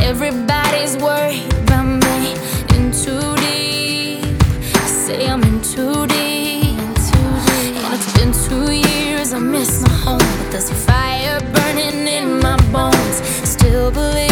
Everybody's worried about me. In too deep, say I'm in too deep. And it's been 2 years, I miss my home, but there's a fire burning in my bones. Still believe